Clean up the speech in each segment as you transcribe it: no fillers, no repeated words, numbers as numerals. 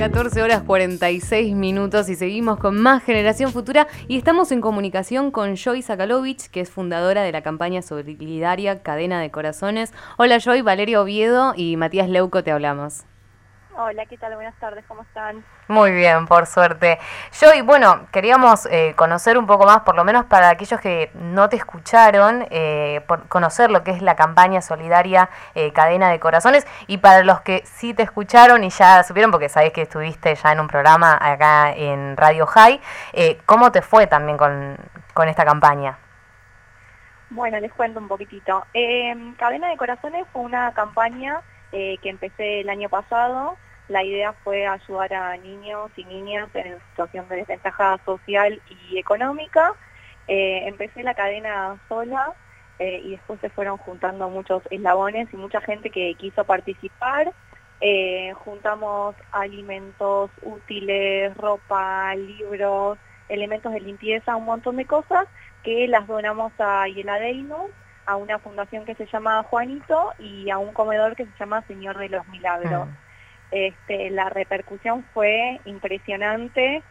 14 horas 46 minutos y seguimos con más Generación Futura y estamos en comunicación con Joy Sakalovich, que es fundadora de la campaña solidaria Cadena de Corazones. Hola Joy, Valeria Oviedo y Matías Leuco te hablamos. Hola, ¿qué tal? Buenas tardes, ¿cómo están? Muy bien, por suerte. Joy, bueno, queríamos conocer un poco más, por lo menos para aquellos que no te escucharon, conocer lo que es la campaña solidaria Cadena de Corazones, y para los que sí te escucharon y ya supieron, porque sabés que estuviste ya en un programa acá en Radio High, ¿cómo te fue también con esta campaña? Bueno, les cuento un poquitito. Cadena de Corazones fue una campaña que empecé el año pasado. La idea fue ayudar a niños y niñas en situación de desventaja social y económica. Empecé la cadena sola y después se fueron juntando muchos eslabones y mucha gente que quiso participar. Juntamos alimentos útiles, ropa, libros, elementos de limpieza, un montón de cosas que las donamos a Hieladeino, a una fundación que se llama Juanito y a un comedor que se llama Señor de los Milagros. La repercusión fue impresionante.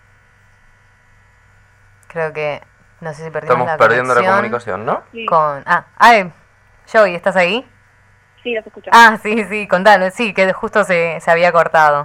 Creo que, no sé si perdimos Estamos la perdiendo la conexión comunicación, ¿no? Sí, Joy, ¿estás ahí? sí, los escucho. Sí, contanos, sí, que justo se había cortado.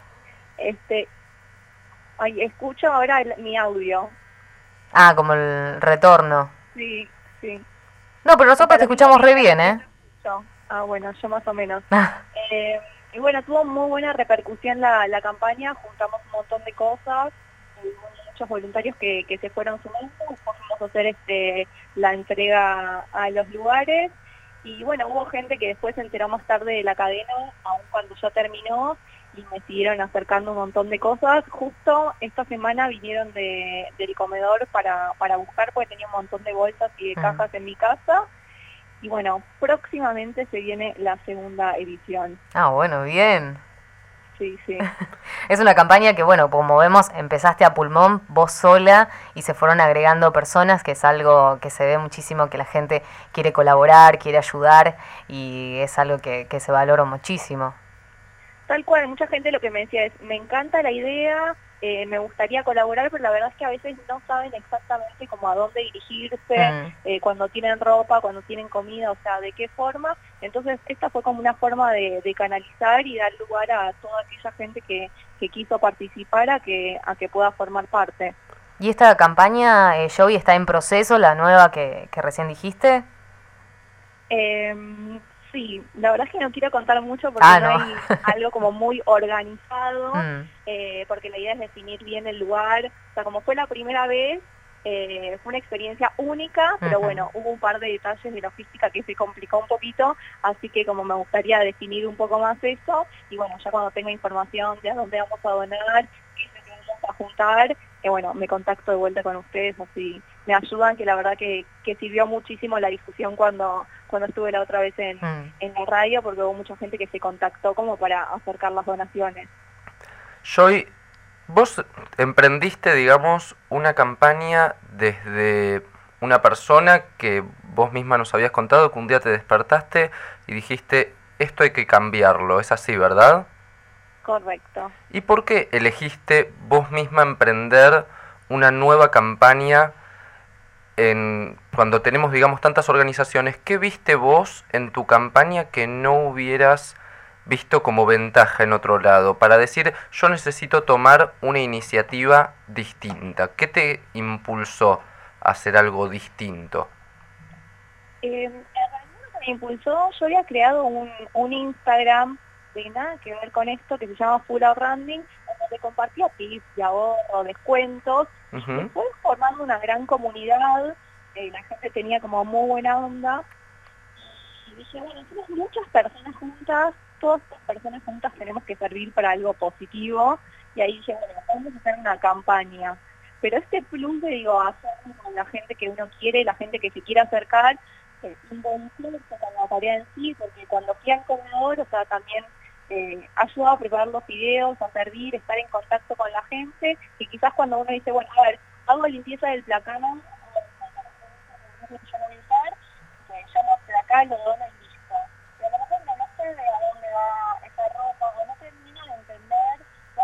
Escucho ahora mi audio. Como el retorno. Sí, sí. No, pero nosotros te escuchamos re bien, ¿eh? Bueno, yo más o menos. Y bueno, tuvo muy buena repercusión la campaña, juntamos un montón de cosas, hubo muchos voluntarios que se fueron sumando, después fuimos a hacer la entrega a los lugares, y bueno, hubo gente que después se enteró más tarde de la cadena, aun cuando ya terminó, y me siguieron acercando un montón de cosas. Justo esta semana vinieron del comedor para buscar, porque tenía un montón de bolsas y de cajas en mi casa. Y bueno, próximamente se viene la segunda edición. Bueno, bien. Sí, sí. Es una campaña que, bueno, como vemos, empezaste a pulmón, vos sola, y se fueron agregando personas, que es algo que se ve muchísimo, que la gente quiere colaborar, quiere ayudar, y es algo que se valora muchísimo. Tal cual, mucha gente lo que me decía es, me encanta la idea, me gustaría colaborar, pero la verdad es que a veces no saben exactamente cómo a dónde dirigirse, cuando tienen ropa, cuando tienen comida, o sea, de qué forma. Entonces esta fue como una forma de canalizar y dar lugar a toda aquella gente que quiso participar a que pueda formar parte. ¿Y esta campaña, Joey, está en proceso, la nueva que recién dijiste? Sí, la verdad es que no quiero contar mucho porque no hay algo como muy organizado, porque la idea es definir bien el lugar. O sea, como fue la primera vez, fue una experiencia única, pero bueno, hubo un par de detalles de logística que se complicó un poquito, así que como me gustaría definir un poco más eso, y bueno, ya cuando tenga información de a dónde vamos a donar, qué es lo que vamos a juntar, bueno, me contacto de vuelta con ustedes, así me ayudan, que la verdad que sirvió muchísimo la difusión cuando estuve la otra vez en la radio, porque hubo mucha gente que se contactó como para acercar las donaciones. Joy, vos emprendiste, digamos, una campaña desde una persona que vos misma nos habías contado, que un día te despertaste y dijiste, esto hay que cambiarlo, es así, ¿verdad? Correcto. ¿Y por qué elegiste vos misma emprender una nueva campaña cuando tenemos, digamos, tantas organizaciones? ¿Qué viste vos en tu campaña que no hubieras visto como ventaja en otro lado? Para decir, yo necesito tomar una iniciativa distinta. ¿Qué te impulsó a hacer algo distinto? En realidad lo que me impulsó, yo había creado un Instagram de nada que ver con esto, que se llama Full Branding, donde compartía tips de ahorro, descuentos, y se fue formando una gran comunidad, la gente tenía como muy buena onda, y dije, bueno, somos muchas personas juntas, todas estas personas juntas tenemos que servir para algo positivo, y ahí dije, bueno, vamos a hacer una campaña. Pero este plus de, hacer con la gente que uno quiere, la gente que se quiere acercar, involucrarse con la tarea en sí, porque cuando fui al comedor, o sea, también ayuda a preparar los videos, a servir, estar en contacto con la gente, y quizás cuando uno dice, bueno, a ver, hago limpieza del placano, yo no voy a usar, llamo al placar, lo dono y listo. Pero a lo mejor no sé de a dónde va esa ropa, o no termino de entender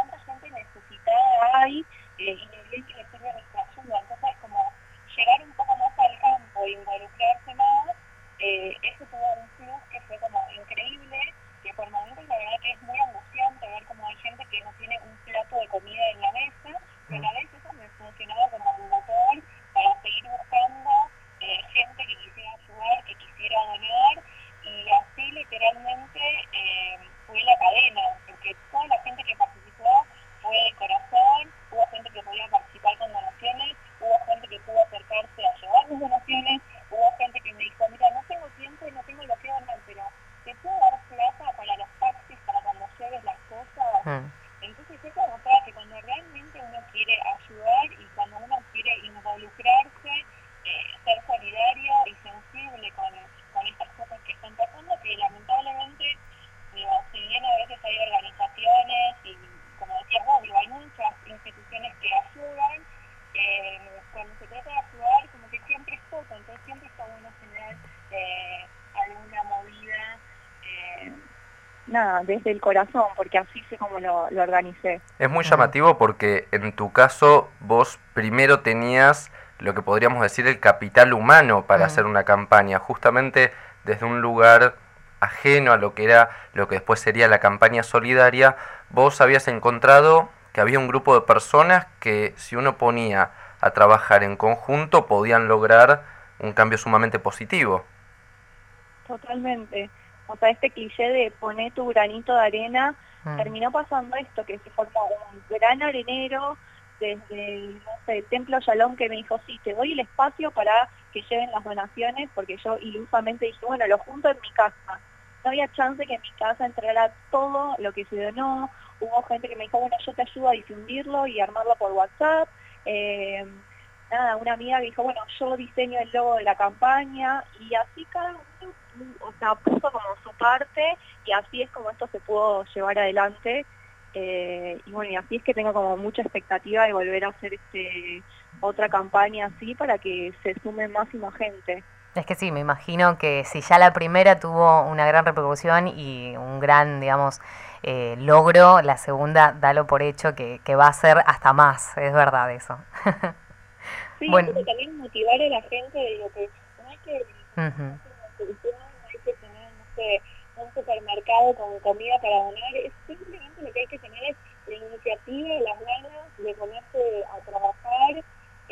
Mm. Entonces eso demostraba que cuando realmente uno quiere ayudar y cuando uno quiere involucrarse, ser solidario y sensible con estas cosas que están pasando, que lamentablemente, digo, si bien a veces hay organizaciones y, como decías vos, digo, hay muchas instituciones que ayudan, cuando se trata de ayudar, como que siempre es poco, entonces siempre está bueno generar alguna movida, nada, desde el corazón, porque así sé cómo lo organicé. Es muy llamativo porque en tu caso vos primero tenías lo que podríamos decir el capital humano para hacer una campaña, justamente desde un lugar ajeno a lo que era lo que después sería la campaña solidaria. Vos habías encontrado que había un grupo de personas que si uno ponía a trabajar en conjunto podían lograr un cambio sumamente positivo. Totalmente. O sea, este cliché de poner tu granito de arena, terminó pasando esto, que se formó un gran arenero desde, no sé, Templo Shalom, que me dijo, sí, te doy el espacio para que lleven las donaciones, porque yo ilusamente dije, bueno, lo junto en mi casa. No había chance que en mi casa entrara todo lo que se donó. Hubo gente que me dijo, bueno, yo te ayudo a difundirlo y armarlo por WhatsApp. Nada, una amiga que dijo, bueno, yo diseño el logo de la campaña, y así cada uno, o sea, puso como su parte, y así es como esto se pudo llevar adelante. Y bueno, y así es que tengo como mucha expectativa de volver a hacer otra campaña así para que se sume más y más gente. Es que sí, me imagino que si ya la primera tuvo una gran repercusión y un gran, digamos, logro, la segunda, dalo por hecho que va a ser hasta más, es verdad eso. Sí, Bueno. eso que también motivar a la gente de lo que no hay que Uh-huh. no hay que tener, no sé, un supermercado con comida para donar, es simplemente lo que hay que tener es la iniciativa y las ganas de ponerse a trabajar,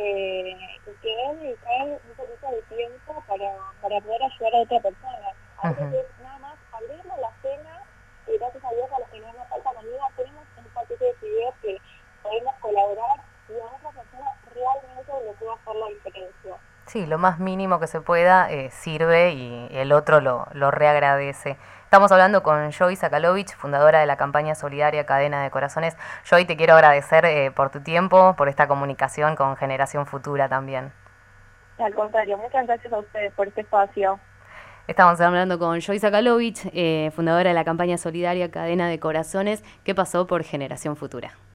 y querer dedicar un poquito de tiempo para poder ayudar a otra persona. A veces es nada más abrirle la cena, y gracias a Dios a los que no nos falta comida, tenemos un paquete de fideos que podemos colaborar, y a otra persona realmente le puede hacer la diferencia. Sí, lo más mínimo que se pueda sirve y el otro lo reagradece. Estamos hablando con Joy Sakalovich, fundadora de la campaña solidaria Cadena de Corazones. Joy, te quiero agradecer por tu tiempo, por esta comunicación con Generación Futura también. Al contrario, muchas gracias a ustedes por este espacio. Estamos hablando con Joy Sakalovich, fundadora de la campaña solidaria Cadena de Corazones, que pasó por Generación Futura.